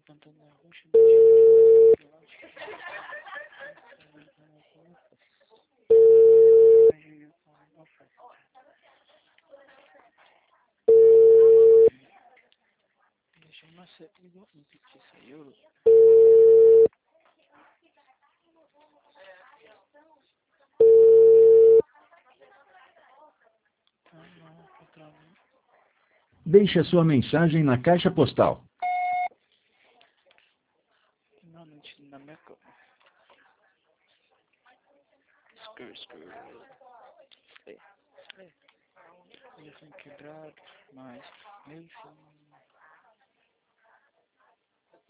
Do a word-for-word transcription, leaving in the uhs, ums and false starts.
Pantana roxa, deixa uma série um pizza saiu. Deixe a sua mensagem na caixa postal. Finalmente na minha cama. Screw, screw. É, é. Telefone quebrado, mas meu filho.